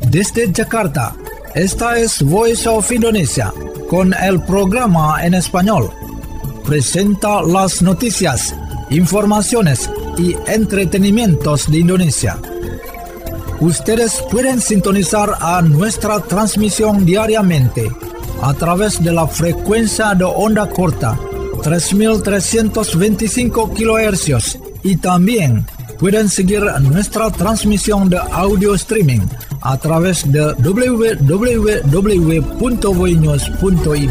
Desde Jakarta, esta es Voice of Indonesia, con el programa en español. Presenta las noticias, informaciones y entretenimientos de Indonesia. Ustedes pueden sintonizar a nuestra transmisión diariamente a través de la frecuencia de onda corta 3.325 kHz y también pueden seguir nuestra transmisión de audio streaming a través de www.voinews.id.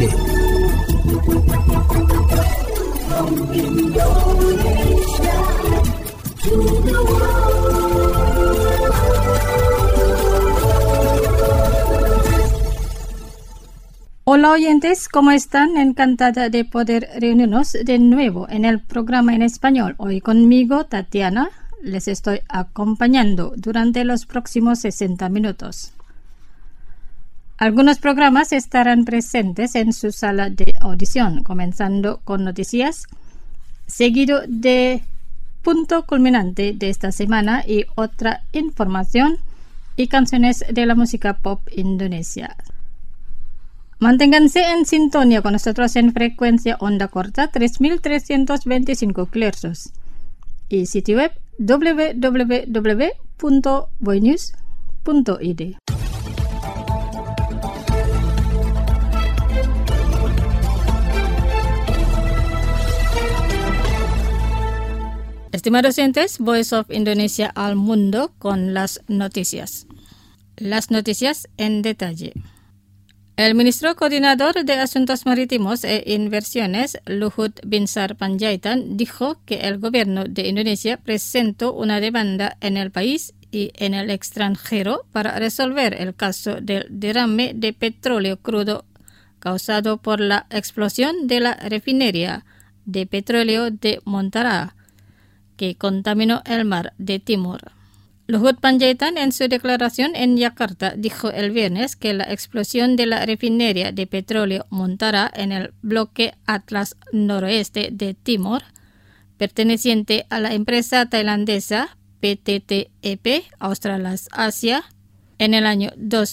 Hola oyentes, ¿cómo están? Encantada de poder reunirnos de nuevo en el programa en español. Hoy conmigo, Tatiana, les estoy acompañando durante los próximos 60 minutos. Algunos programas estarán presentes en su sala de audición, comenzando con noticias, seguido de punto culminante de esta semana y otra información y canciones de la música pop indonesia. Manténganse en sintonía con nosotros en frecuencia onda corta 3.325 kHz y sitio web www.voinews.id. Estimados oyentes, Voice of Indonesia al mundo con las noticias. Las noticias en detalle. El ministro coordinador de Asuntos Marítimos e Inversiones, Luhut Binsar Panjaitan, dijo que el gobierno de Indonesia presentó una demanda en el país y en el extranjero para resolver el caso del derrame de petróleo crudo causado por la explosión de la refinería de petróleo de Montara, que contaminó el mar de Timor. Luhut Panjaitan en su declaración en Yakarta dijo el viernes que la explosión de la refinería de petróleo Montara en el bloque Atlas noroeste de Timor, perteneciente a la empresa tailandesa PTTEP Australas Asia, en el año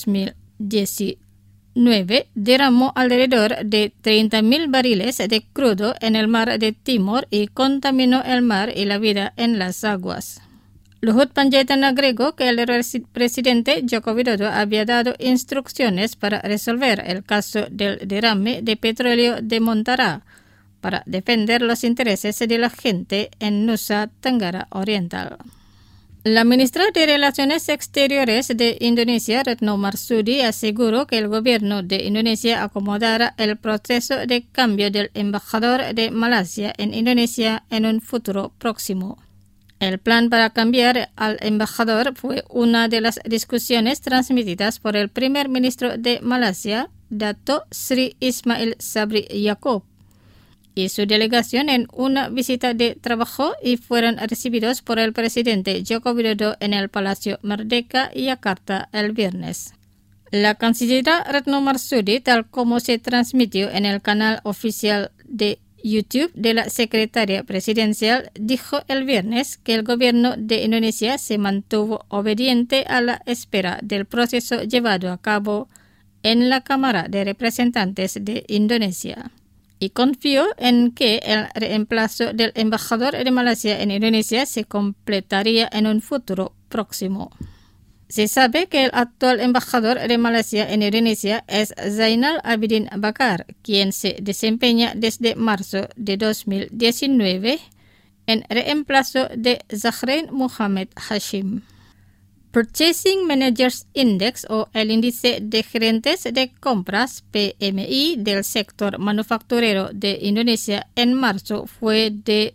2019 derramó alrededor de 30.000 barriles de crudo en el mar de Timor y contaminó el mar y la vida en las aguas. Luhut Panjaitan agregó que el presidente Joko Widodo había dado instrucciones para resolver el caso del derrame de petróleo de Montara para defender los intereses de la gente en Nusa Tenggara Oriental. La ministra de Relaciones Exteriores de Indonesia, Retno Marsudi, aseguró que el gobierno de Indonesia acomodará el proceso de cambio del embajador de Malasia en Indonesia en un futuro próximo. El plan para cambiar al embajador fue una de las discusiones transmitidas por el primer ministro de Malasia, Dato Sri Ismail Sabri Yaakob, y su delegación en una visita de trabajo y fueron recibidos por el presidente Joko Widodo en el Palacio Merdeka, Yakarta, el viernes. La canciller Retno Marsudi, tal como se transmitió en el canal oficial de YouTube de la secretaria presidencial, dijo el viernes que el gobierno de Indonesia se mantuvo obediente a la espera del proceso llevado a cabo en la Cámara de Representantes de Indonesia y confió en que el reemplazo del embajador de Malasia en Indonesia se completaría en un futuro próximo. Se sabe que el actual embajador de Malasia en Indonesia es Zainal Abidin Bakar, quien se desempeña desde marzo de 2019 en reemplazo de Zahrain Muhammad Hashim. Purchasing Managers Index o el índice de gerentes de compras PMI del sector manufacturero de Indonesia en marzo fue de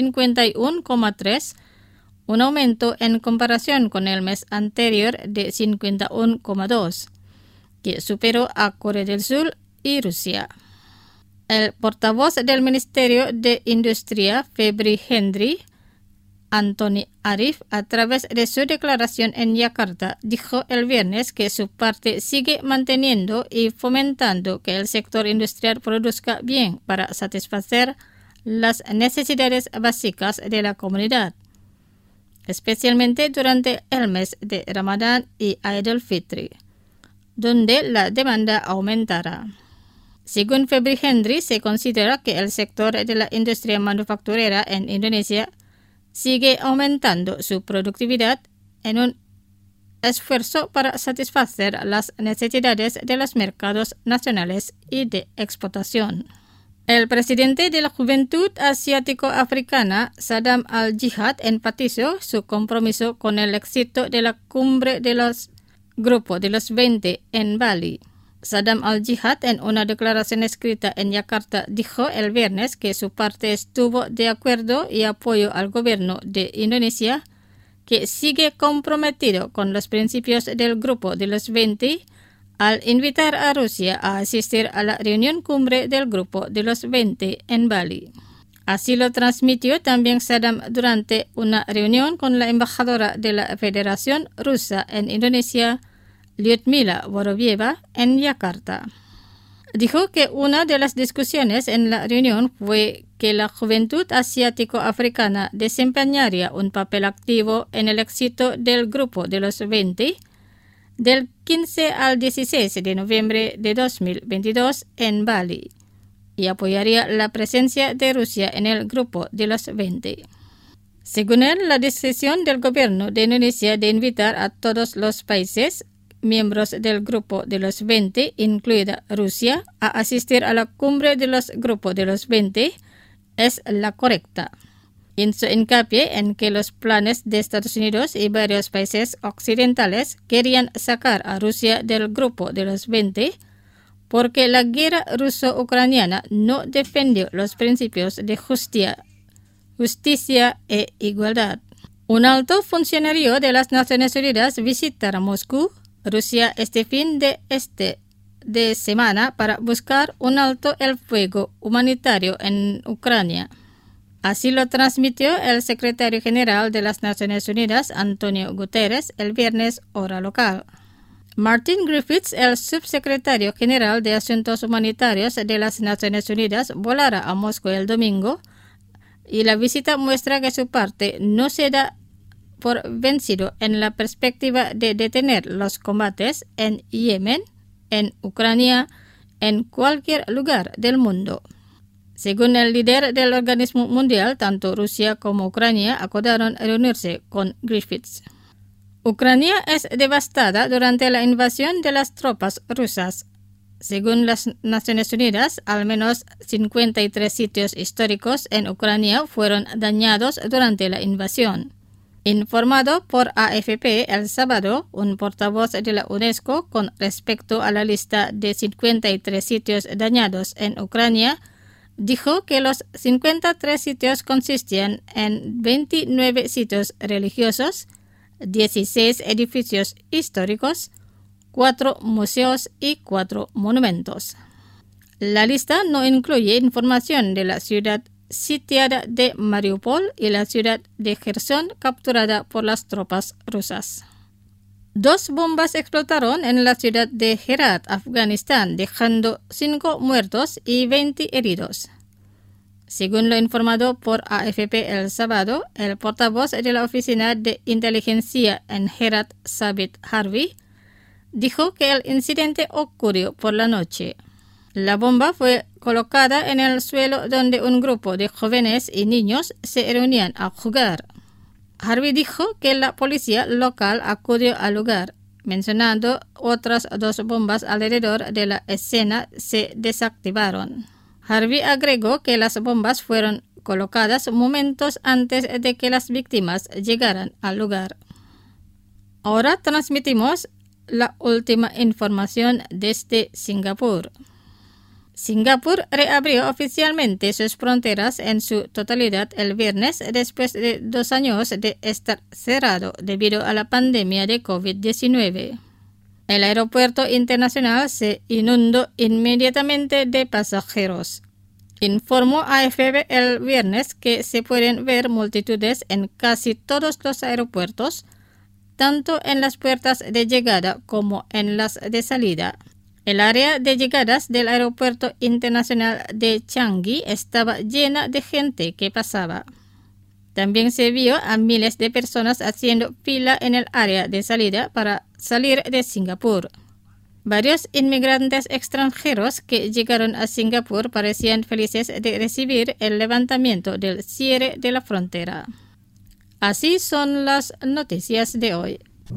51,3, un aumento en comparación con el mes anterior de 51,2, que superó a Corea del Sur y Rusia. El portavoz del Ministerio de Industria, Febri Hendri, Anthony Arif, a través de su declaración en Yakarta, dijo el viernes que su parte sigue manteniendo y fomentando que el sector industrial produzca bien para satisfacer las necesidades básicas de la comunidad. especialmente durante el mes de Ramadán y Eid al-Fitr, donde la demanda aumentará. Según Febri Hendry, se considera que el sector de la industria manufacturera en Indonesia sigue aumentando su productividad en un esfuerzo para satisfacer las necesidades de los mercados nacionales y de exportación. El presidente de la Juventud Asiático-Africana, Sadam Al-Jihad, enfatizó su compromiso con el éxito de la cumbre de los Grupo de los 20 en Bali. Sadam Al-Jihad, en una declaración escrita en Yakarta, dijo el viernes que su parte estuvo de acuerdo y apoyo al gobierno de Indonesia, que sigue comprometido con los principios del Grupo de los 20, al invitar a Rusia a asistir a la reunión cumbre del Grupo de los 20 en Bali. Así lo transmitió también Sadam durante una reunión con la embajadora de la Federación Rusa en Indonesia, Lyudmila Vorovyeva, en Yakarta. Dijo que una de las discusiones en la reunión fue que la juventud asiático-africana desempeñaría un papel activo en el éxito del Grupo de los 20 del 15 al 16 de noviembre de 2022 en Bali y apoyaría la presencia de Rusia en el Grupo de los 20. Según él, la decisión del gobierno de Indonesia de invitar a todos los países miembros del Grupo de los 20, incluida Rusia, a asistir a la cumbre de los Grupos de los 20 es la correcta. Hizo hincapié en que los planes de Estados Unidos y varios países occidentales querían sacar a Rusia del Grupo de los 20 porque la guerra ruso-ucraniana no defendió los principios de justicia e igualdad. Un alto funcionario de las Naciones Unidas visitará Moscú, Rusia, este fin de semana para buscar un alto el fuego humanitario en Ucrania. Así lo transmitió el secretario general de las Naciones Unidas, Antonio Guterres, el viernes, hora local. Martin Griffiths, el subsecretario general de Asuntos Humanitarios de las Naciones Unidas, volará a Moscú el domingo y la visita muestra que su parte no se da por vencido en la perspectiva de detener los combates en Yemen, en Ucrania, en cualquier lugar del mundo. Según el líder del organismo mundial, tanto Rusia como Ucrania acordaron reunirse con Griffiths. Ucrania es devastada durante la invasión de las tropas rusas. Según las Naciones Unidas, al menos 53 sitios históricos en Ucrania fueron dañados durante la invasión. Informado por AFP el sábado, un portavoz de la UNESCO con respecto a la lista de 53 sitios dañados en Ucrania, dijo que los 53 sitios consistían en 29 sitios religiosos, 16 edificios históricos, 4 museos y 4 monumentos. La lista no incluye información de la ciudad sitiada de Mariupol y la ciudad de Kherson capturada por las tropas rusas. 2 bombas explotaron en la ciudad de Herat, Afganistán, dejando 5 muertos y 20 heridos. Según lo informado por AFP el sábado, el portavoz de la Oficina de Inteligencia en Herat, Sabit Harvey, dijo que el incidente ocurrió por la noche. La bomba fue colocada en el suelo donde un grupo de jóvenes y niños se reunían a jugar. Harvey dijo que la policía local acudió al lugar, mencionando otras 2 bombas alrededor de la escena se desactivaron. Harvey agregó que las bombas fueron colocadas momentos antes de que las víctimas llegaran al lugar. Ahora transmitimos la última información desde Singapur. Singapur reabrió oficialmente sus fronteras en su totalidad el viernes después de 2 años de estar cerrado debido a la pandemia de COVID-19. El aeropuerto internacional se inundó inmediatamente de pasajeros. Informó AFP el viernes que se pueden ver multitudes en casi todos los aeropuertos, tanto en las puertas de llegada como en las de salida. El área de llegadas del aeropuerto internacional de Changi estaba llena de gente que pasaba. También se vio a miles de personas haciendo fila en el área de salida para salir de Singapur. Varios inmigrantes extranjeros que llegaron a Singapur parecían felices de recibir el levantamiento del cierre de la frontera. Así son las noticias de hoy.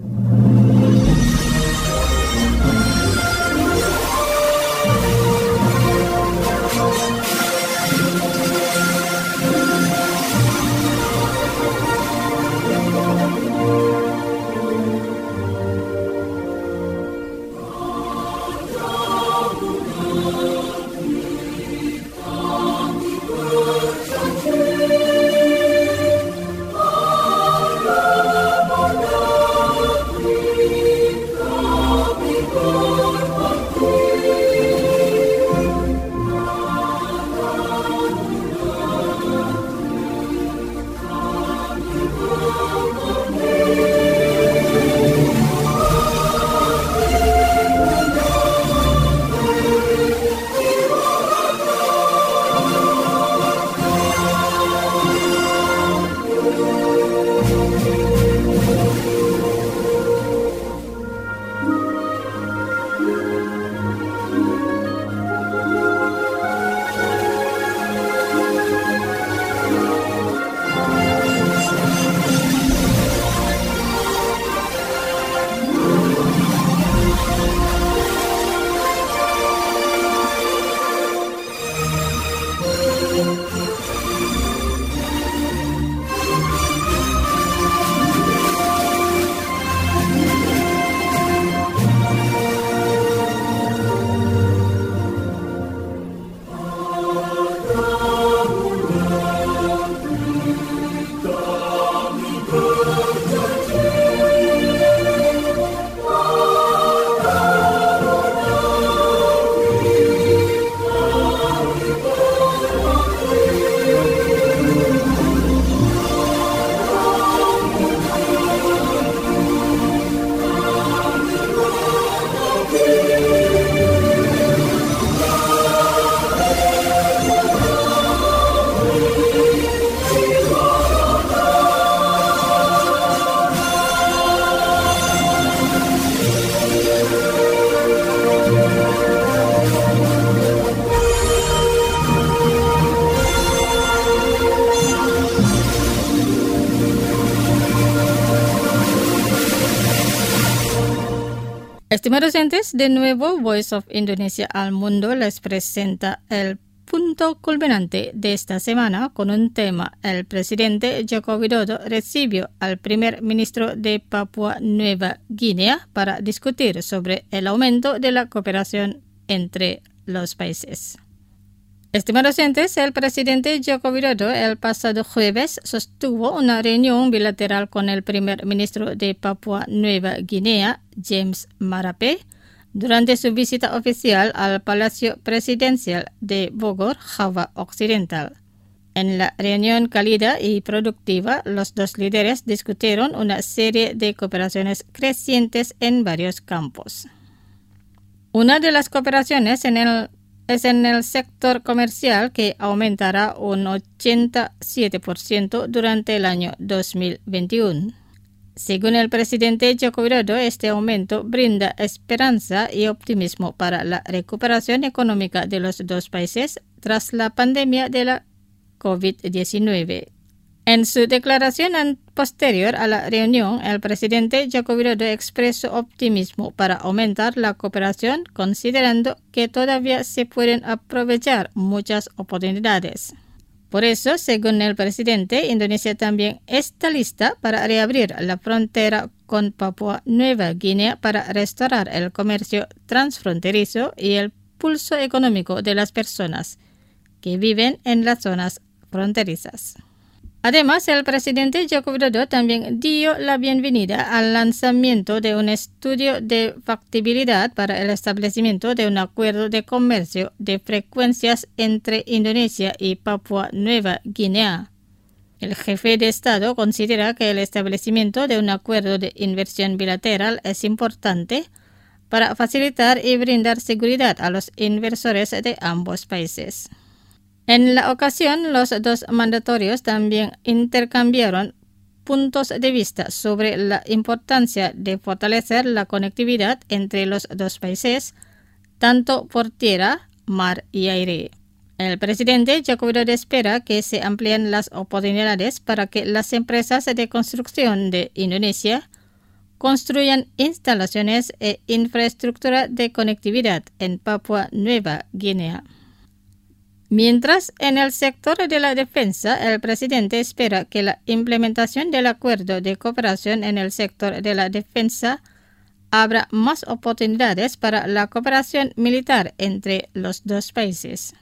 Estimados oyentes, de nuevo Voice of Indonesia al mundo les presenta el punto culminante de esta semana con un tema. El presidente Joko Widodo recibió al primer ministro de Papua Nueva Guinea para discutir sobre el aumento de la cooperación entre los países. Estimados oyentes, el presidente Joko Widodo el pasado jueves sostuvo una reunión bilateral con el primer ministro de Papua Nueva Guinea, James Marape, durante su visita oficial al Palacio Presidencial de Bogor, Java Occidental. En la reunión cálida y productiva, los dos líderes discutieron una serie de cooperaciones crecientes en varios campos. Una de las cooperaciones es en el sector comercial, que aumentará un 87% durante el año 2021. Según el presidente Joko Widodo, este aumento brinda esperanza y optimismo para la recuperación económica de los dos países tras la pandemia de la COVID-19. En su declaración posterior a la reunión, el presidente Joko Widodo expresó optimismo para aumentar la cooperación, considerando que todavía se pueden aprovechar muchas oportunidades. Por eso, según el presidente, Indonesia también está lista para reabrir la frontera con Papua Nueva Guinea para restaurar el comercio transfronterizo y el pulso económico de las personas que viven en las zonas fronterizas. Además, el presidente Joko Widodo también dio la bienvenida al lanzamiento de un estudio de factibilidad para el establecimiento de un acuerdo de comercio de frecuencias entre Indonesia y Papua Nueva Guinea. El jefe de Estado considera que el establecimiento de un acuerdo de inversión bilateral es importante para facilitar y brindar seguridad a los inversores de ambos países. En la ocasión, los dos mandatorios también intercambiaron puntos de vista sobre la importancia de fortalecer la conectividad entre los dos países, tanto por tierra, mar y aire. El presidente Joko Widodo espera que se amplíen las oportunidades para que las empresas de construcción de Indonesia construyan instalaciones e infraestructura de conectividad en Papua Nueva Guinea. Mientras, en el sector de la defensa, el presidente espera que la implementación del acuerdo de cooperación en el sector de la defensa abra más oportunidades para la cooperación militar entre los dos países.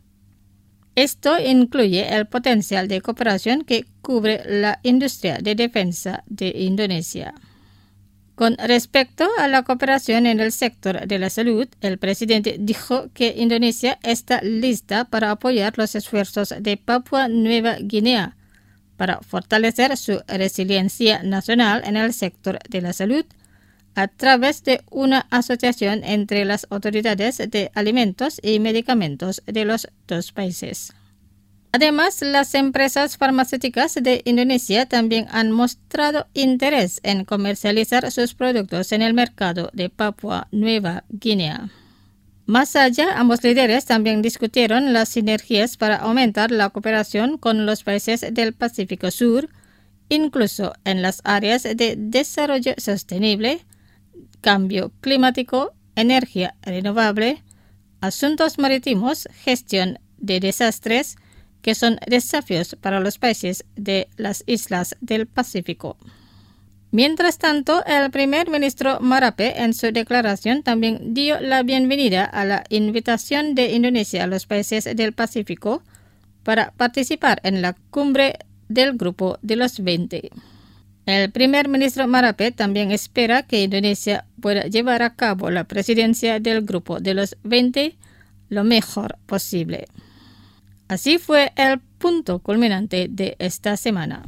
Esto incluye el potencial de cooperación que cubre la industria de defensa de Indonesia. Con respecto a la cooperación en el sector de la salud, el presidente dijo que Indonesia está lista para apoyar los esfuerzos de Papua Nueva Guinea para fortalecer su resiliencia nacional en el sector de la salud a través de una asociación entre las autoridades de alimentos y medicamentos de los dos países. Además, las empresas farmacéuticas de Indonesia también han mostrado interés en comercializar sus productos en el mercado de Papua Nueva Guinea. Más allá, ambos líderes también discutieron las sinergias para aumentar la cooperación con los países del Pacífico Sur, incluso en las áreas de desarrollo sostenible, cambio climático, energía renovable, asuntos marítimos, gestión de desastres, que son desafíos para los países de las islas del Pacífico. Mientras tanto, el primer ministro Marape en su declaración también dio la bienvenida a la invitación de Indonesia a los países del Pacífico para participar en la cumbre del Grupo de los 20. El primer ministro Marape también espera que Indonesia pueda llevar a cabo la presidencia del Grupo de los 20 lo mejor posible. Así fue el punto culminante de esta semana.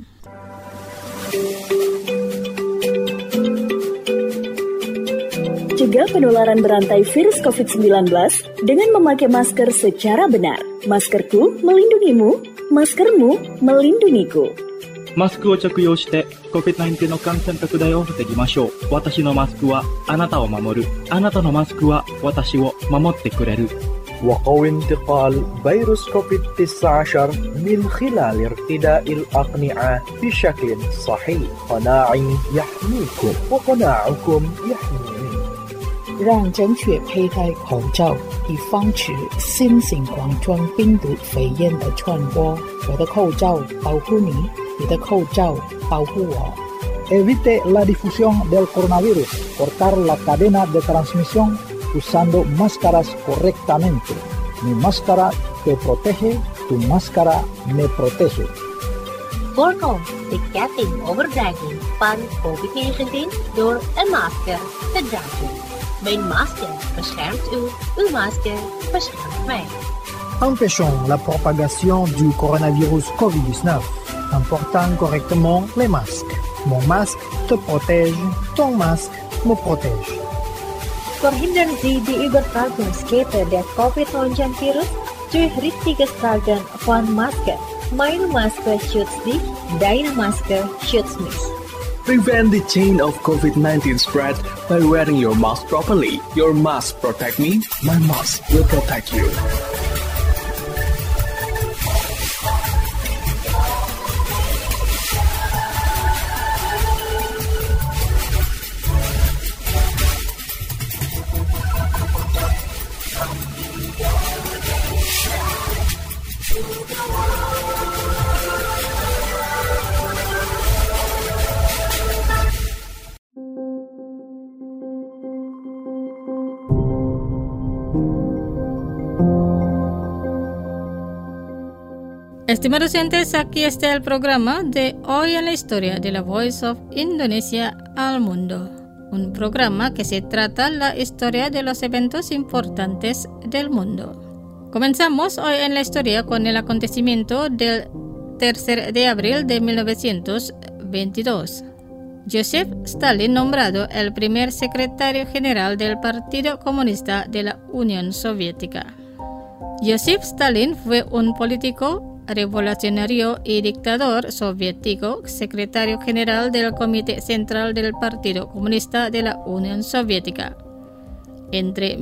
Cegah penularan berantai virus COVID-19 dengan memakai masker secara benar. Maskerku melindungimu, maskermu melindungiku. マスクを着用して COVID-19 の感染拡大を防ぎましょう。私のマスクはあなたを守る。あなたのマスクは私を守ってくれる。 وقوي انتقال فيروس كوفيد-19 من خلال ارتداء الأقنعة بشكل صحيح. قناعي يحميكم وقناعكم يحميني. 让正确佩戴口罩，以防止新型冠状病毒肺炎的传播。我的口罩保护你，你的口罩保护我。 Evite la difusión del coronavirus. Cortar la cadena de transmisión usando máscaras correctamente. Mi máscara te protege, tu máscara me protege. Voorkom de ketting overdraging van COVID-19 door een masker te dragen. Mijn masker beschermt u, uw masker beschermt mij. Empêchons la propagation du coronavirus COVID-19 en portant correctement les masques. Mon masque te protège, ton masque me protège. Verhindern Sie die Übertragungskette der Covid-19-Virus durch richtiges Tragen von Maske. Meine Maske schützt dich, deine Maske schützt mich. Prevent the chain of COVID-19 spread by wearing your mask properly. Your mask protect me, my mask will protect you. Estimados oyentes, aquí está el programa de Hoy en la Historia de la Voice of Indonesia al Mundo. Un programa que se trata la historia de los eventos importantes del mundo. Comenzamos hoy en la historia con el acontecimiento del 3 de abril de 1922. Joseph Stalin nombrado el primer secretario general del Partido Comunista de la Unión Soviética. Joseph Stalin fue un político revolucionario y dictador soviético, secretario general del Comité Central del Partido Comunista de la Unión Soviética entre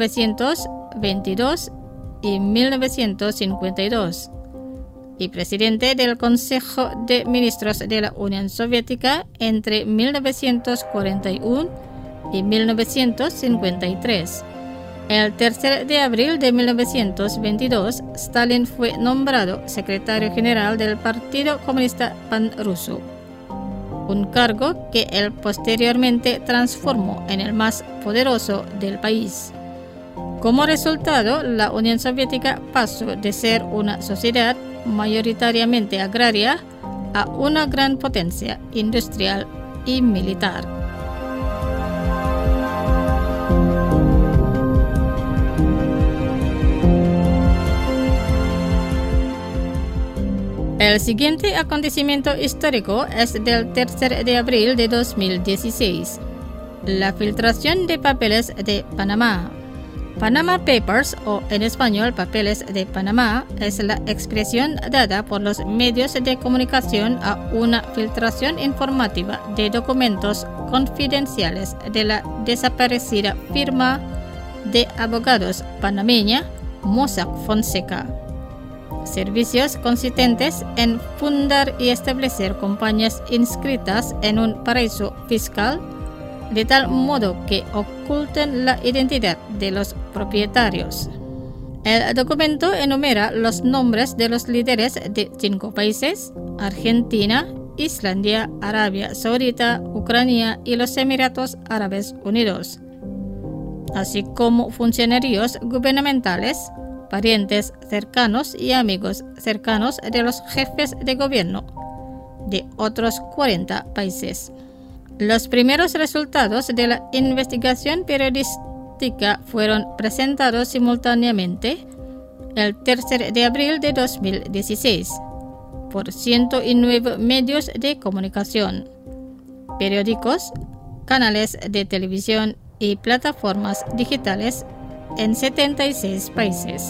1922 y 1952 y presidente del Consejo de Ministros de la Unión Soviética entre 1941 y 1953. El 3 de abril de 1922, Stalin fue nombrado secretario general del Partido Comunista Panruso, un cargo que él posteriormente transformó en el más poderoso del país. Como resultado, la Unión Soviética pasó de ser una sociedad mayoritariamente agraria a una gran potencia industrial y militar. El siguiente acontecimiento histórico es del 3 de abril de 2016, la filtración de papeles de Panamá. Panama Papers, o en español Papeles de Panamá, es la expresión dada por los medios de comunicación a una filtración informativa de documentos confidenciales de la desaparecida firma de abogados panameña Mossack Fonseca. Servicios consistentes en fundar y establecer compañías inscritas en un paraíso fiscal, de tal modo que oculten la identidad de los propietarios. El documento enumera los nombres de los líderes de 5 países: Argentina, Islandia, Arabia Saudita, Ucrania y los Emiratos Árabes Unidos, así como funcionarios gubernamentales, parientes cercanos y amigos cercanos de los jefes de gobierno de otros 40 países. Los primeros resultados de la investigación periodística fueron presentados simultáneamente el 3 de abril de 2016 por 109 medios de comunicación, periódicos, canales de televisión y plataformas digitales en 76 países.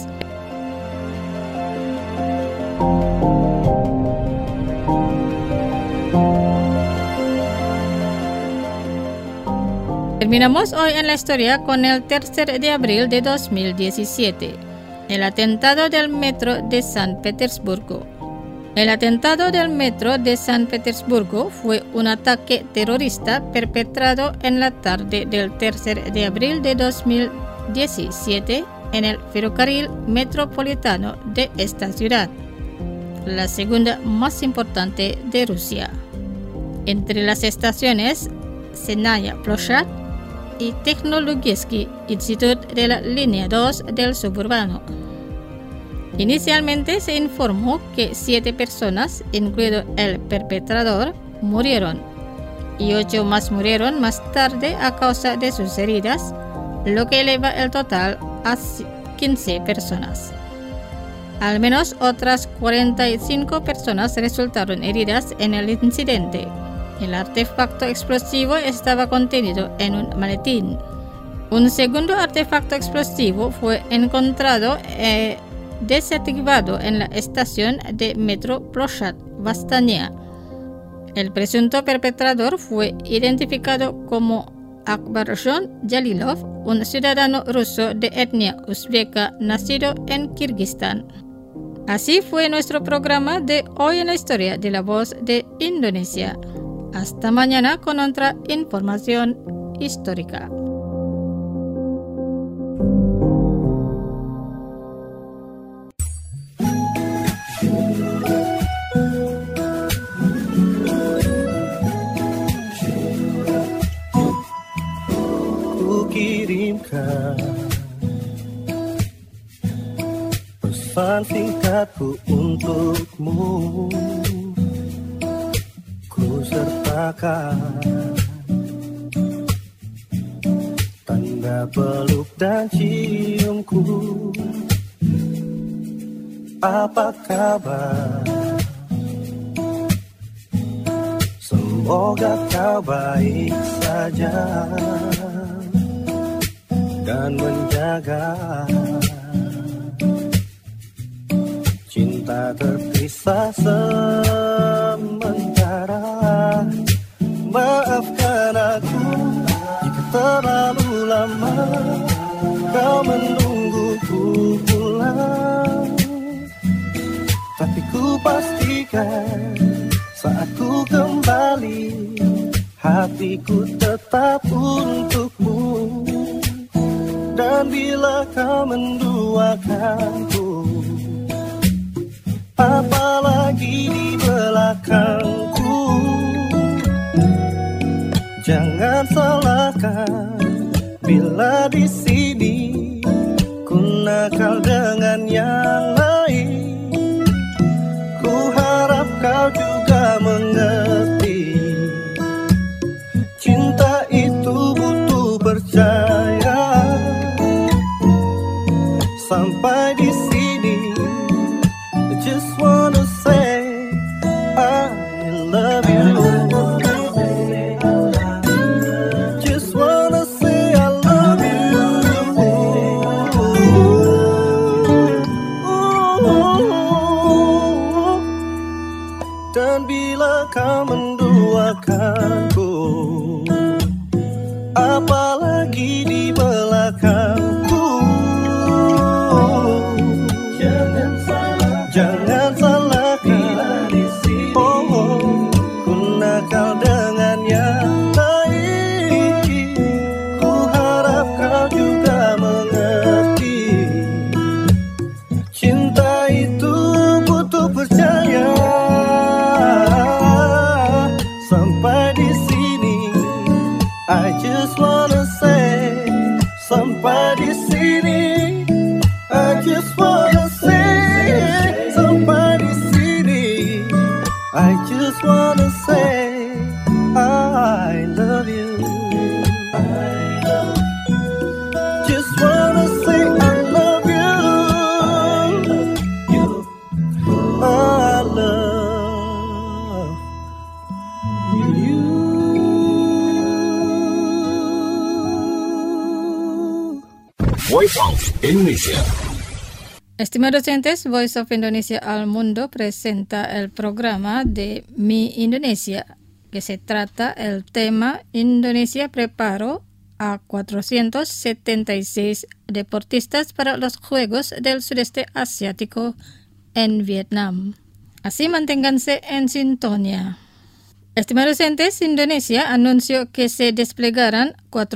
Terminamos hoy en la historia con el 3 de abril de 2017, el atentado del metro de San Petersburgo. El atentado del metro de San Petersburgo fue un ataque terrorista perpetrado en la tarde del 3 de abril de 2017 en el ferrocarril metropolitano de esta ciudad, la segunda más importante de Rusia, entre las estaciones Senaya Ploshad y Technologiesky Institute de la línea 2 del suburbano. Inicialmente se informó que 7 personas, incluido el perpetrador, murieron y 8 más murieron más tarde a causa de sus heridas, lo que eleva el total a 15 personas. Al menos otras 45 personas resultaron heridas en el incidente. El artefacto explosivo estaba contenido en un maletín. Un segundo artefacto explosivo fue encontrado desactivado en la estación de metro Ploshad Vastania. El presunto perpetrador fue identificado como Akbarjon Jalilov, un ciudadano ruso de etnia uzbeka nacido en Kirguistán. Así fue nuestro programa de Hoy en la Historia de La Voz de Indonesia. Hasta mañana con otra información histórica. Ku kirimkan pesan singkatku untukmu. Ku sertakan tanda peluk dan ciumku. Apa kabar? Semoga kau baik saja dan menjaga tak terpisah sementara. Maafkan aku jika terlalu lama kau menungguku pulang. Tapi ku pastikan saat ku kembali, hatiku tetap untukmu. Dan bila kau menduakanku, apalagi di belakangku, jangan salahkan bila di sini ku nakal dengan yang lain. Ku harap kau juga mengerti, cinta itu butuh percaya. Sampai di sini, I just wanna say I love you. Just wanna say I love you. Dan bila kau menduakanku, apalagi di belakangku, jangan salahkan ku nakal dengan yang lain. Ku harap kau juga mengerti, cinta itu butuh percaya. Sampai di sini, I just wanna say, sampai di sini, I just wanna say, sampai di sini, I just wanna say I love you. Just wanna say I love you. I love you. Voice of Indonesia. Estimados oyentes, Voice of Indonesia al Mundo presenta el programa de Mi Indonesia, que se trata el tema Indonesia preparó a 476 deportistas para los Juegos del Sudeste Asiático en Vietnam. Así manténganse en sintonía. Estimados oyentes, Indonesia anunció que se desplegarán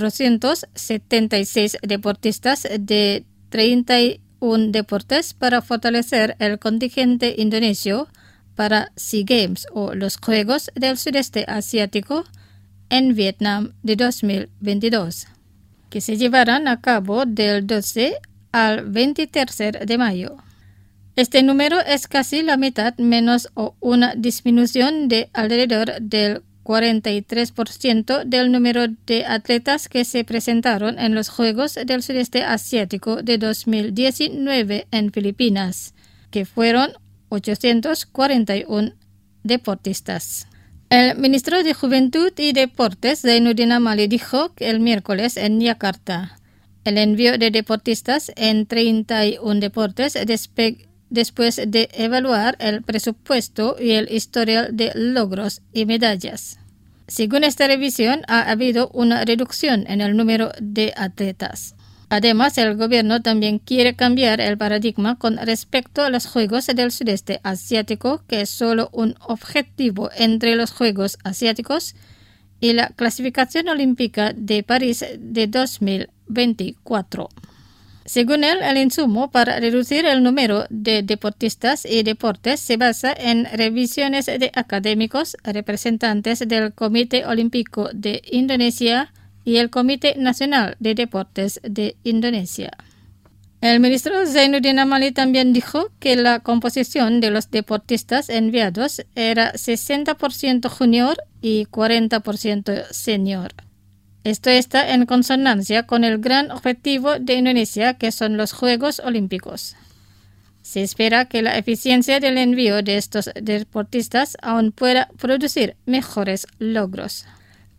476 deportistas de 31 deportes para fortalecer el contingente indonesio para SEA Games o los Juegos del Sudeste Asiático en Vietnam de 2022, que se llevarán a cabo del 12 al 23 de mayo. Este número es casi la mitad menos o una disminución de alrededor del 43% del número de atletas que se presentaron en los Juegos del Sudeste Asiático de 2019 en Filipinas, que fueron 841 deportistas. El ministro de Juventud y Deportes, Zainuddin Amali, dijo que el miércoles en Yakarta el envío de deportistas en 31 deportes después de evaluar el presupuesto y el historial de logros y medallas. Según esta revisión, ha habido una reducción en el número de atletas. Además, el gobierno también quiere cambiar el paradigma con respecto a los Juegos del Sudeste Asiático, que es solo un objetivo entre los Juegos Asiáticos y la clasificación olímpica de París de 2024. Según él, el insumo para reducir el número de deportistas y deportes se basa en revisiones de académicos, representantes del Comité Olímpico de Indonesia y el Comité Nacional de Deportes de Indonesia. El ministro Zainuddin Amali también dijo que la composición de los deportistas enviados era 60% junior y 40% senior. Esto está en consonancia con el gran objetivo de Indonesia, que son los Juegos Olímpicos. Se espera que la eficiencia del envío de estos deportistas aún pueda producir mejores logros.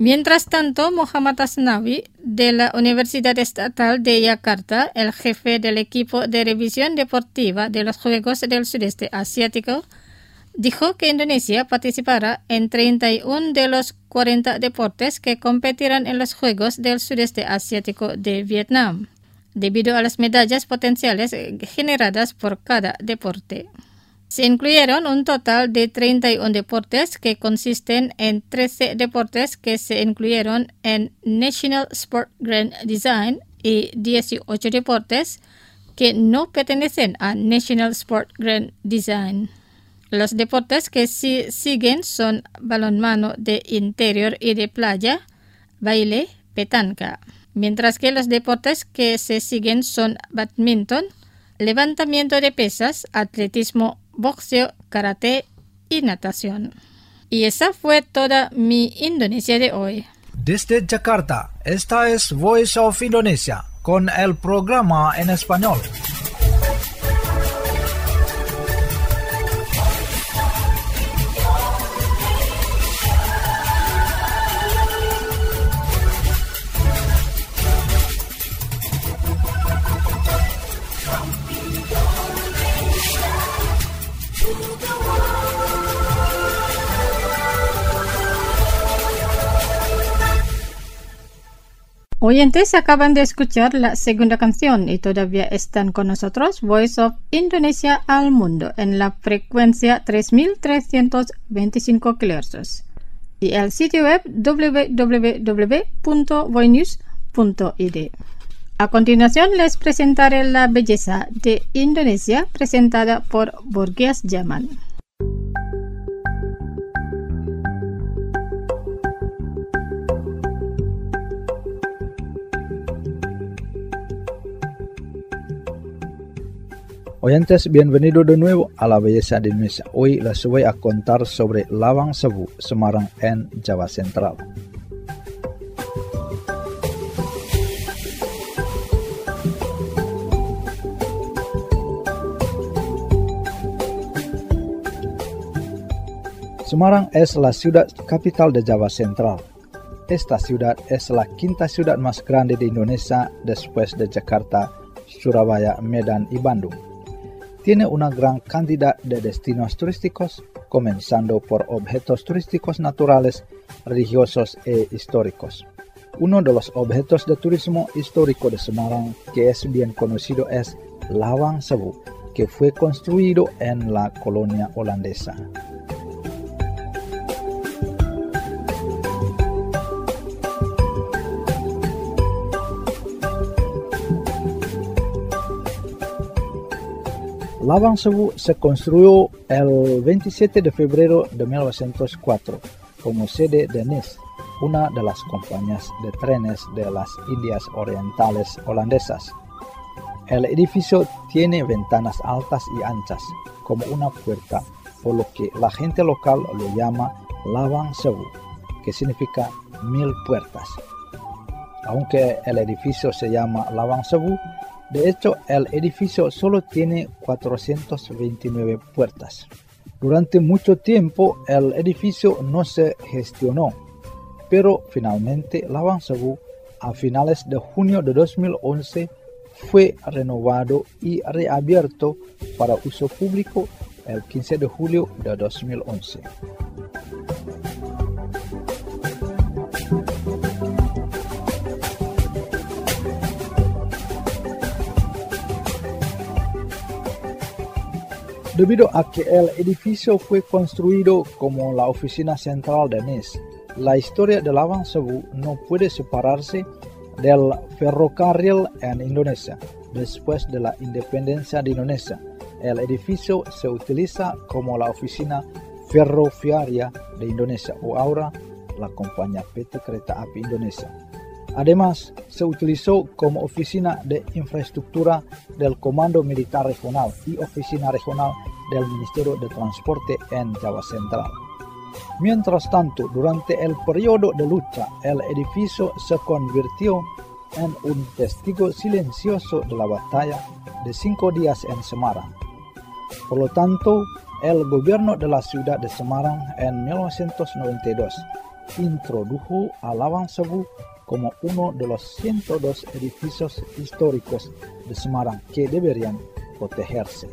Mientras tanto, Muhammad Asnawi, de la Universidad Estatal de Yakarta, el jefe del equipo de revisión deportiva de los Juegos del Sudeste Asiático, dijo que Indonesia participará en 31 de los 40 deportes que competirán en los Juegos del Sudeste Asiático de Vietnam, debido a las medallas potenciales generadas por cada deporte. Se incluyeron un total de 31 deportes que consisten en 13 deportes que se incluyeron en National Sport Grand Design y 18 deportes que no pertenecen a National Sport Grand Design. Los deportes que siguen son balonmano de interior y de playa, baile, petanca, mientras que los deportes que se siguen son badminton, levantamiento de pesas, atletismo, boxeo, karate y natación. Y esa fue toda mi Indonesia de hoy. Desde Jakarta, esta es Voice of Indonesia con el programa en español. Oyentes, acaban de escuchar la segunda canción y todavía están con nosotros Voice of Indonesia al mundo en la frecuencia 3325 kHz y el sitio web www.voinews.id. A continuación les presentaré la belleza de Indonesia presentada por Borgias Jaman. Oyentes, bienvenido de nuevo a la belleza de Indonesia. Hoy les voy a contar sobre Lawang Sewu, Semarang en Java Central. Semarang es la ciudad capital de Java Central. Esta ciudad es la quinta ciudad más grande de Indonesia después de Jakarta, Surabaya, Medan y Bandung. Tiene una gran cantidad de destinos turísticos, comenzando por objetos turísticos naturales, religiosos e históricos. Uno de los objetos de turismo histórico de Semarang que es bien conocido es Lawang Sewu, que fue construido en la colonia holandesa. Lawang Sewu se construyó el 27 de febrero de 1904 como sede de NIS, una de las compañías de trenes de las Indias Orientales holandesas. El edificio tiene ventanas altas y anchas, como una puerta, por lo que la gente local lo llama Lawang Sewu, que significa 1000 puertas. Aunque el edificio se llama Lawang Sewu, de hecho, el edificio solo tiene 429 puertas. Durante mucho tiempo, el edificio no se gestionó, pero finalmente Lawang Sewu, a finales de junio de 2011, fue renovado y reabierto para uso público el 15 de julio de 2011. Debido a que el edificio fue construido como la oficina central de NIS, la historia de Lawang Sewu no puede separarse del ferrocarril en Indonesia. Después de la independencia de Indonesia, el edificio se utiliza como la oficina ferroviaria de Indonesia o ahora la compañía PT Kereta Api Indonesia. Además, se utilizó como oficina de infraestructura del Comando Militar Regional y oficina regional del Ministerio de Transporte en Java Central. Mientras tanto, durante el periodo de lucha, el edificio se convirtió en un testigo silencioso de la batalla de 5 días en Semarang. Por lo tanto, el gobierno de la ciudad de Semarang en 1992 introdujo a Lavang-Sebu como uno de los 102 edificios históricos de Semarang que deberían protegerse.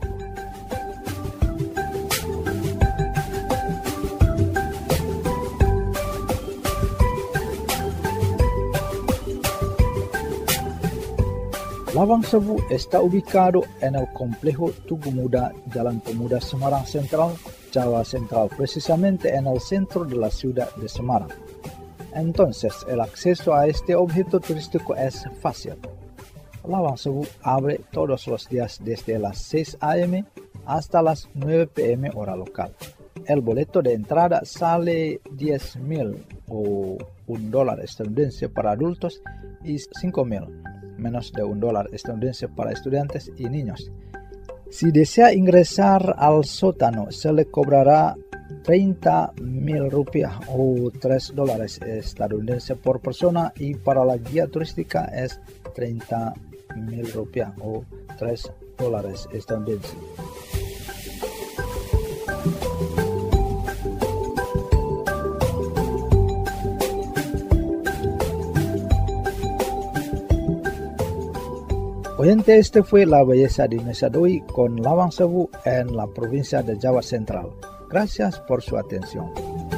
Lavang-Sebu está ubicado en el complejo Tugu Muda, Jalan Pemuda Semarang Central, Jawa Central, precisamente en el centro de la ciudad de Semarang. Entonces, el acceso a este objeto turístico es fácil. Lavang-Sebu abre todos los días desde las 6 a.m. hasta las 9 p.m. hora local. El boleto de entrada sale 10.000 o $1 estadounidense para adultos y 5.000. Menos de $1 estadounidense para estudiantes y niños. Si desea ingresar al sótano, se le cobrará 30.000 rupiah o $3 estadounidense por persona, y para la guía turística es 30.000 rupiah o $3 estadounidense. Oyente, este fue La Belleza de Indonesia de hoy con Lavang-Sebu en la provincia de Jawa Central. Gracias por su atención.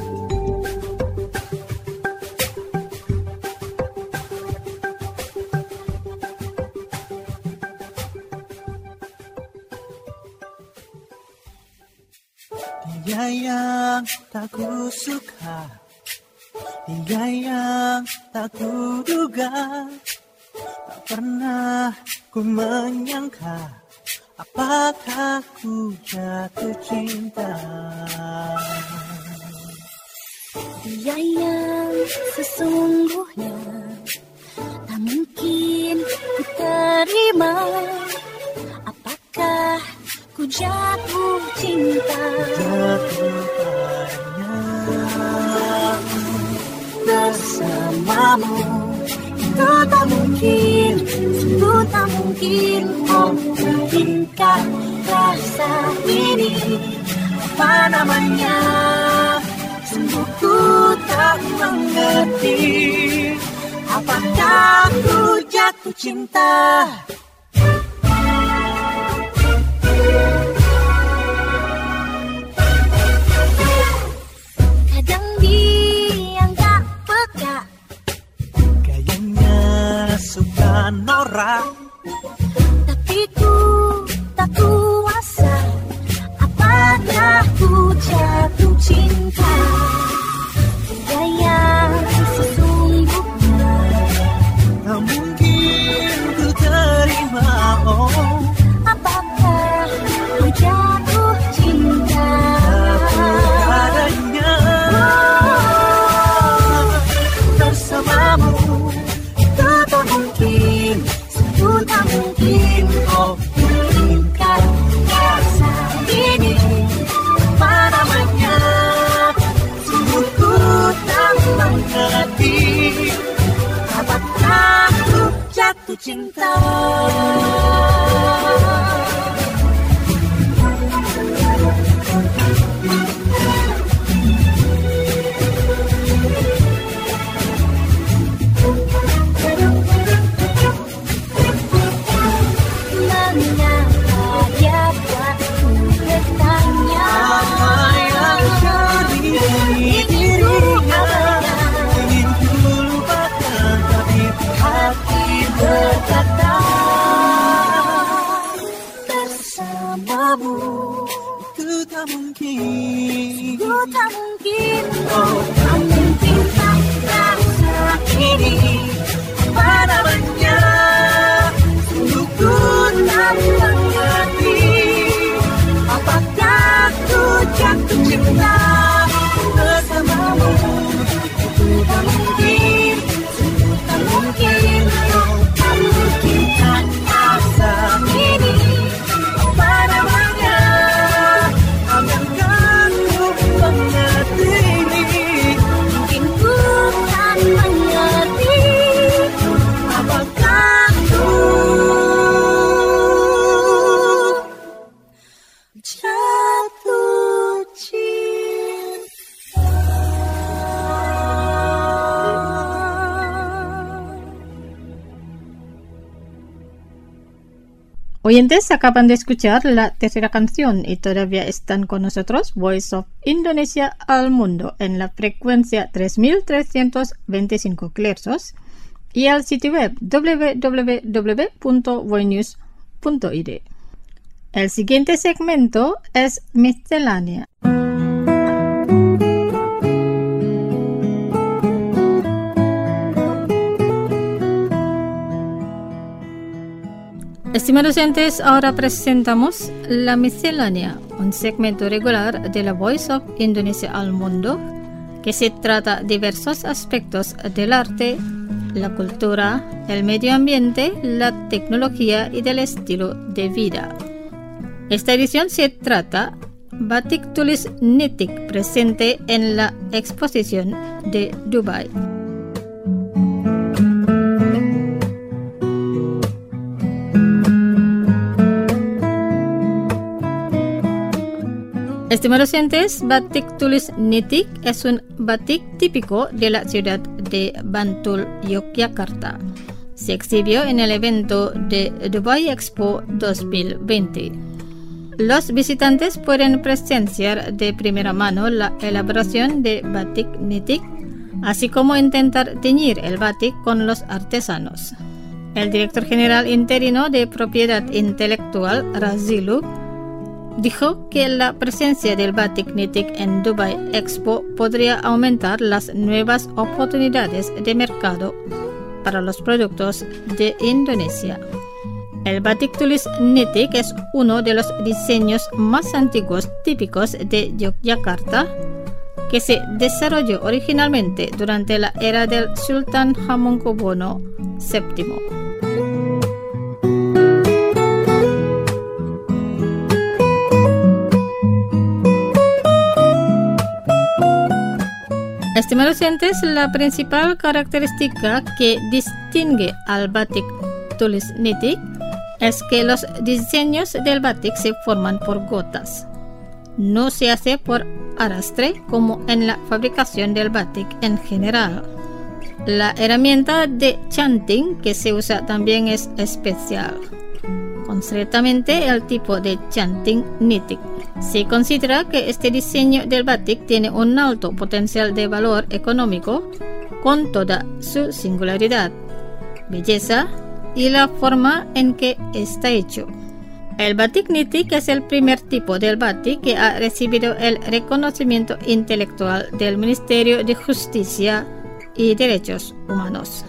Dia yang tak kusuka, dia yang tak kuduga, tak pernah ku menyangka apakah ku jatuh cinta. Dia yang sesungguhnya tak mungkin ku terima. Apakah ku jatuh cinta? Jatuh padanya bersamamu. Itu tak mungkin, sungguh tak mungkin. Oh, mungkinkah rasa ini? Apa namanya? Sungguh ku tak mengerti. Apakah ku jatuh cinta? Kadang dia gak peka, suka norak, tapi ku tak kuasa. Apakah ku jatuh cinta? Dia yang sesungguhnya tak mungkin ku terima. Oh, apakah ku jatuh cinta? Padanya bersamamu. Tak mungkin, sungguh tak mungkin. Oh, mungkinkah rasa ini? Apa namanya? Sungguh ku tak mengerti. Apakah ku jatuh cinta? Berkata bersamamu itu tak mungkin, sungguh tak mungkin. Oh, tak mungkinkah rasa ini? Apa namanya? Sungguh ku tak mengerti. Apakah ku jatuh cinta bersamamu? Itu tak mungkin, sungguh tak mungkin. Tak mungkinkah rasa ini? Apa namanya? Apakah ku mengerti? Mungkin ku tak mengerti. Apakah ku Oyentes, acaban de escuchar la tercera canción y todavía están con nosotros Voice of Indonesia al Mundo en la frecuencia 3325 kHz y al sitio web www.voinews.id. El siguiente segmento es Miscelánea. Estimados oyentes, ahora presentamos La Miscelánea, un segmento regular de la Voice of Indonesia al Mundo, que se trata de diversos aspectos del arte, la cultura, el medio ambiente, la tecnología y del estilo de vida. Esta edición se trata Batik Tulis Nitik, presente en la exposición de Dubai. Estimados oyentes, Batik Tulis Nitik es un batik típico de la ciudad de Bantul, Yogyakarta. Se exhibió en el evento de Dubai Expo 2020. Los visitantes pueden presenciar de primera mano la elaboración de Batik Nitik, así como intentar teñir el batik con los artesanos. El director general interino de Propiedad Intelectual, Razilu, dijo que la presencia del Batik Nitik en Dubai Expo podría aumentar las nuevas oportunidades de mercado para los productos de Indonesia. El Batik Tulis Nitik es uno de los diseños más antiguos típicos de Yogyakarta, que se desarrolló originalmente durante la era del Sultan Hamengkubuwono VII. Estimados oyentes, la principal característica que distingue al Batik Tulis Nitik es que los diseños del batik se forman por gotas. No se hace por arrastre como en la fabricación del batik en general. La herramienta de chanting que se usa también es especial, concretamente el tipo de chanting nitik. Se considera que este diseño del batik tiene un alto potencial de valor económico con toda su singularidad, belleza y la forma en que está hecho. El Batik Nitik es el primer tipo del batik que ha recibido el reconocimiento intelectual del Ministerio de Justicia y Derechos Humanos.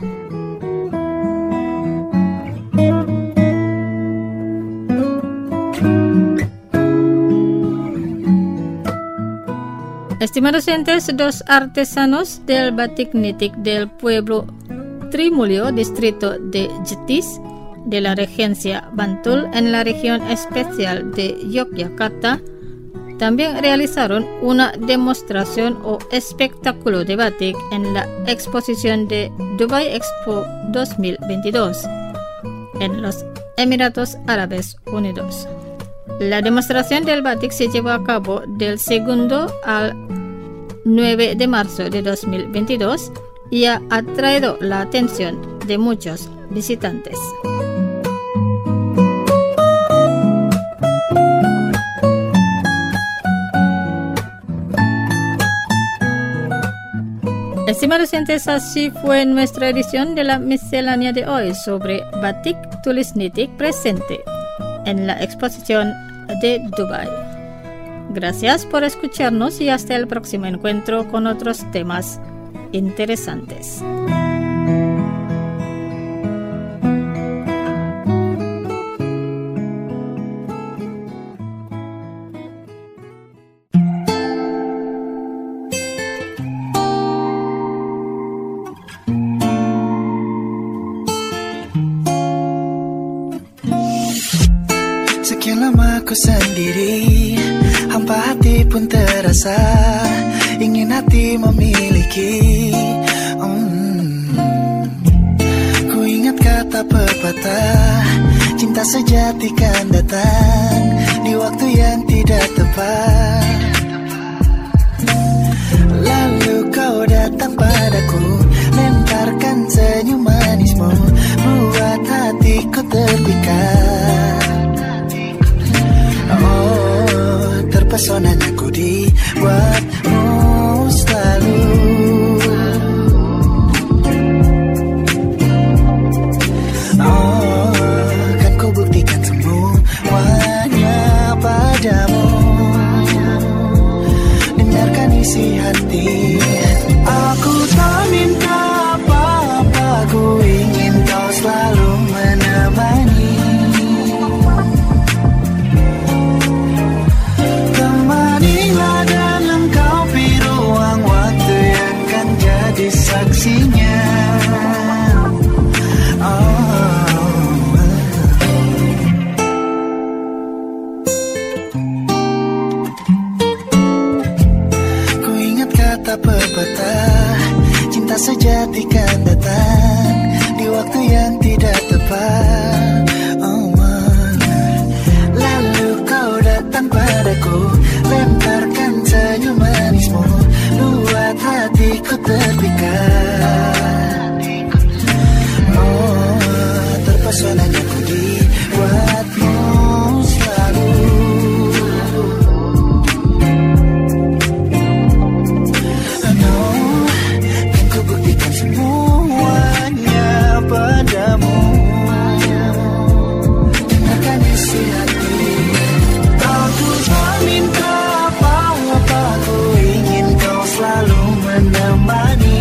Estimados oyentes, dos artesanos del Batik Nitik del pueblo Trimulyo, distrito de Jetis, de la regencia Bantul, en la región especial de Yogyakarta, también realizaron una demostración o espectáculo de batik en la exposición de Dubai Expo 2022 en los Emiratos Árabes Unidos. La demostración del batik se llevó a cabo del 2 al 9 de marzo de 2022 y ha atraído la atención de muchos visitantes. Estimados oyentes, así fue nuestra edición de la miscelánea de hoy sobre Batik Tulis Nitik presente en la exposición de Dubai. Gracias por escucharnos y hasta el próximo encuentro con otros temas interesantes. Sekian lama ku sendiri, hampa hati pun terasa, ingin hati memiliki. Ku ingat kata pepatah, cinta sejati kan datang di waktu yang tidak tepat. Lalu kau datang padaku, lemparkan senyum manismu, buat hatiku terpikat. pesonanya ku dibuatmu selalu. Oh, kan ku buktikan semuanya padamu. Dengarkan isi hati. Aku tak minta apa-apa, ku ingin kau selalu menemani. Temanilah dan lengkapi ruang waktu yang kan jadi saksinya. Ku ingat kata pepatah, cinta sejati kan datang di waktu yang tidak tepat. Lalu kau datang padaku, lemparkan senyum manismu, buat hatiku terpikat. Terpesonanya ku dibuatmu selalu. Kan ku buktikan semuanya padamu. Dengarkan isi hati. Aku tak minta apa-apa, ku ingin kau selalu menemani.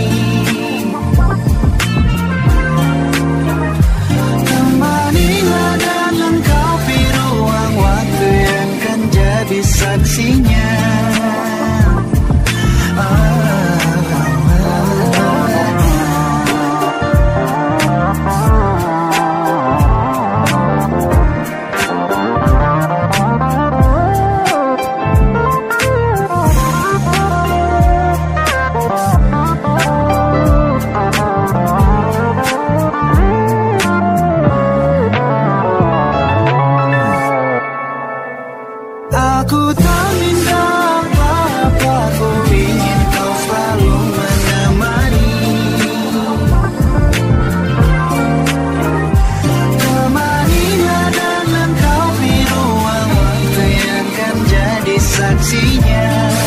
Temanilah dan lengkapi ruang waktu yang kan jadi saksinya. Aku tak minta apa-apa, ku ingin kau selalu menemani. Temanilah dan lengkapi ruang waktu yang kan jadi saksinya.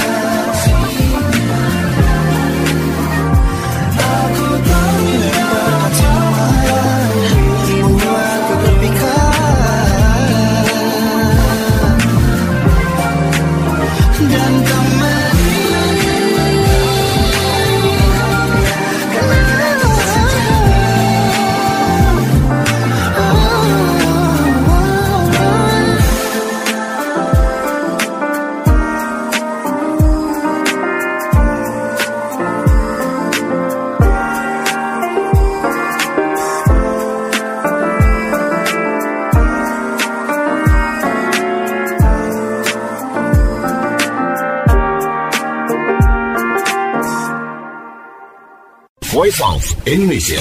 Aku tak minta apa-apa, buatku terpikat. Dan Voice of Indonesia.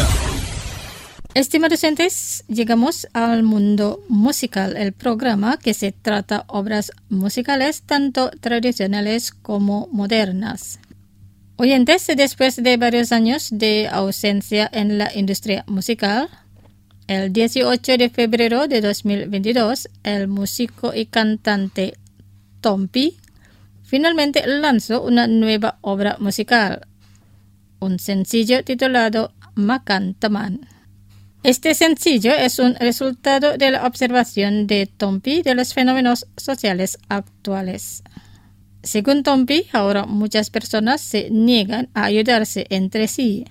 Estimados oyentes, llegamos al mundo musical, el programa que se trata obras musicales tanto tradicionales como modernas. Oyentes, después de varios años de ausencia en la industria musical, el 18 de febrero de 2022, el músico y cantante Tompi finalmente lanzó una nueva obra musical, un sencillo titulado Makan Teman. Este sencillo es un resultado de la observación de Tompi de los fenómenos sociales actuales. Según Tompi, ahora muchas personas se niegan a ayudarse entre sí.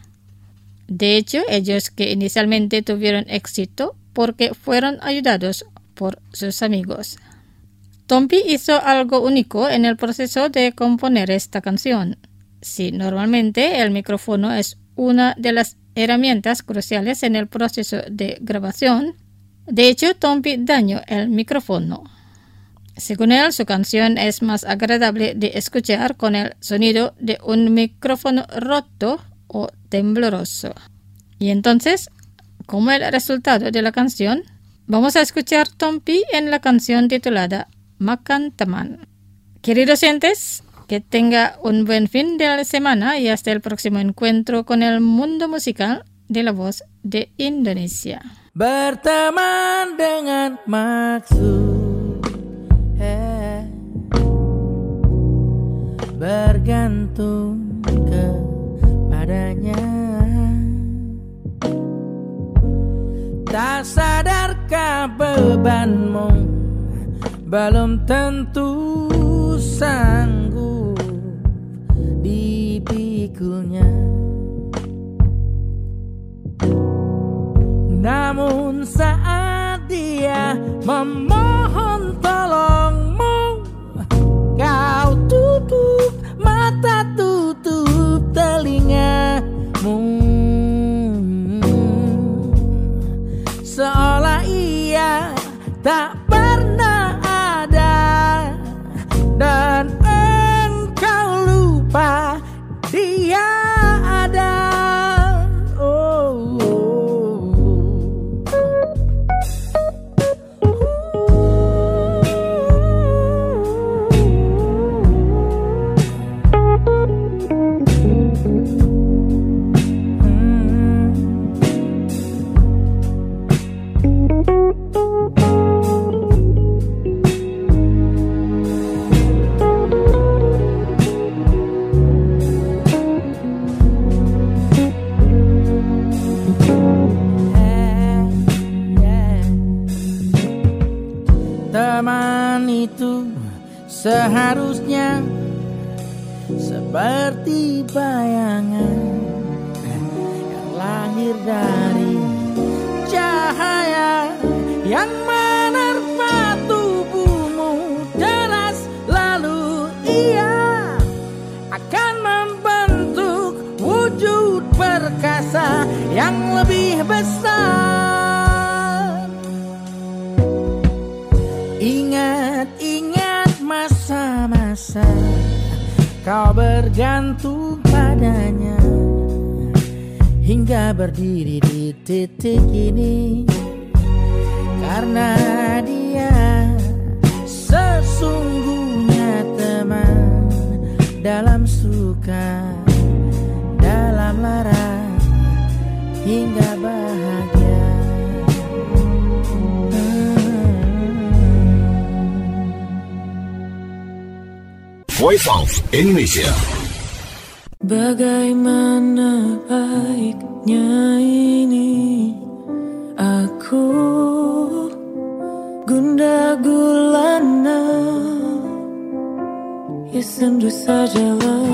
De hecho, ellos que inicialmente tuvieron éxito porque fueron ayudados por sus amigos. Tompi hizo algo único en el proceso de componer esta canción. Si normalmente el micrófono es una de las herramientas cruciales en el proceso de grabación, de hecho Tompi dañó el micrófono. Según él, su canción es más agradable de escuchar con el sonido de un micrófono roto o tembloroso. Y entonces, como el resultado de la canción, vamos a escuchar Tompi en la canción titulada Makan Teman. Queridos oyentes, que tenga un buen fin de la semana y hasta el próximo encuentro con el mundo musical de La Voz de Indonesia. Berteman dengan maksud bergantung kepadanya. Tak sadarkah bebanmu belum tentu sanggup dipikulnya. Namun saat dia memohon tolongmu, kau tutup mata, tutup telingamu, seolah ia tak pernah ada dan engkau lupa dia ada. Teman itu seharusnya seperti bayangan yang lahir dari cahaya yang menerpa tubuhmu deras, lalu ia akan membentuk wujud perkasa yang lebih besar. Ingat masa-masa kau bergantung padanya hingga berdiri di titik ini, karena dia sesungguhnya teman dalam suka, dalam lara hingga bahagia. Voice of Indonesia. Bagaimana baiknya ini, aku gundah gulana, ya sendu sajalah.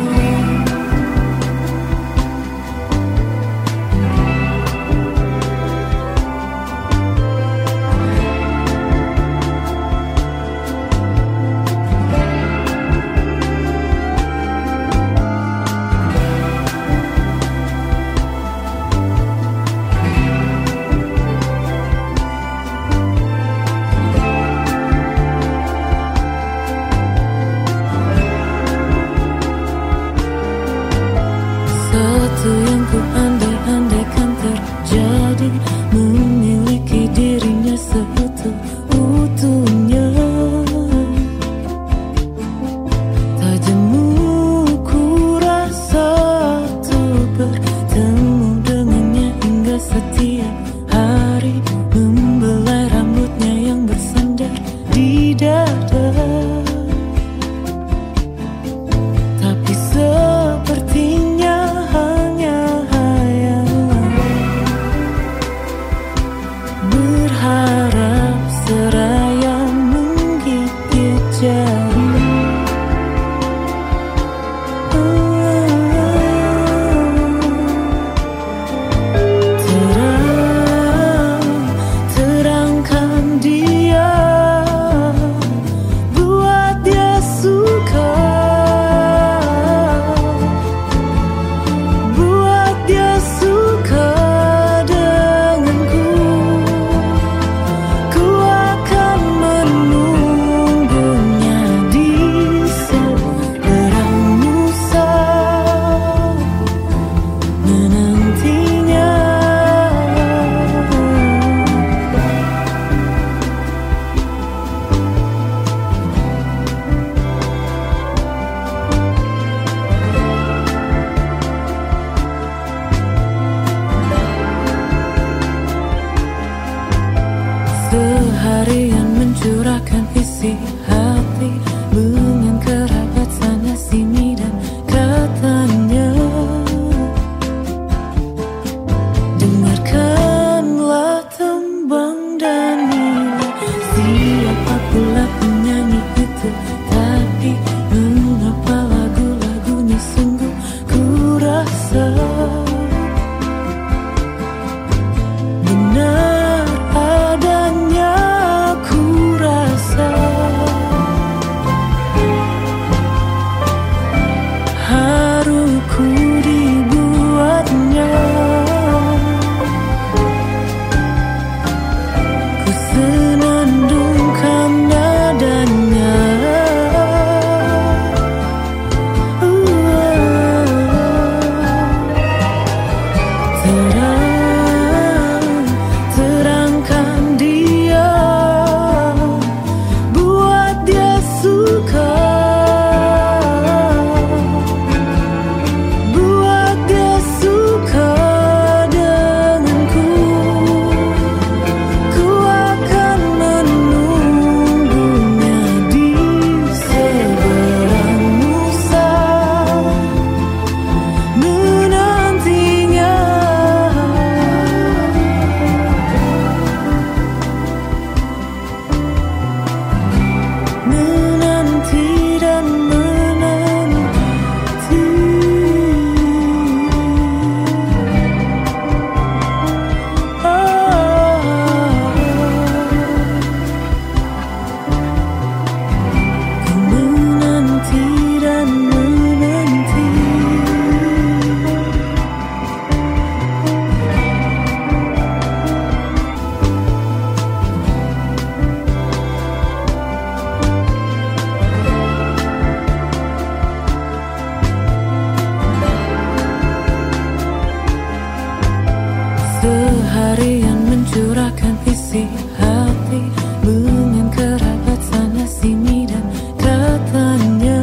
hati-hati dengan kerabat sana sini dan katanya,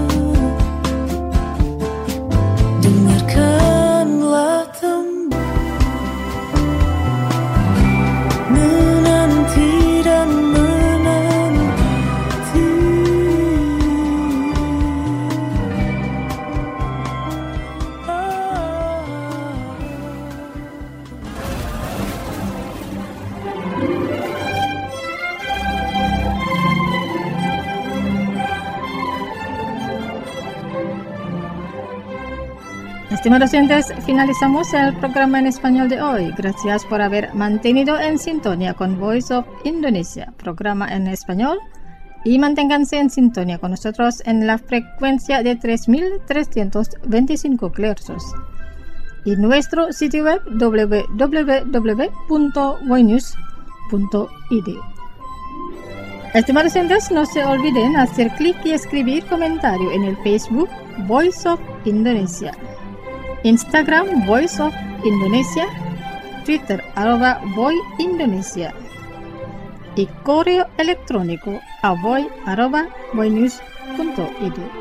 dengarkanlah menanti dan menanti. Estimados oyentes, finalizamos el programa en español de hoy. Gracias por haber mantenido en sintonía con Voice of Indonesia, programa en español, y manténganse en sintonía con nosotros en la frecuencia de 3.325 kHz y nuestro sitio web www.voinews.id. Estimados oyentes, no se olviden hacer clic y escribir comentario en el Facebook Voice of Indonesia, Instagram Voice of Indonesia, Twitter @voindonesia y correo electrónico a voy@voinews.id.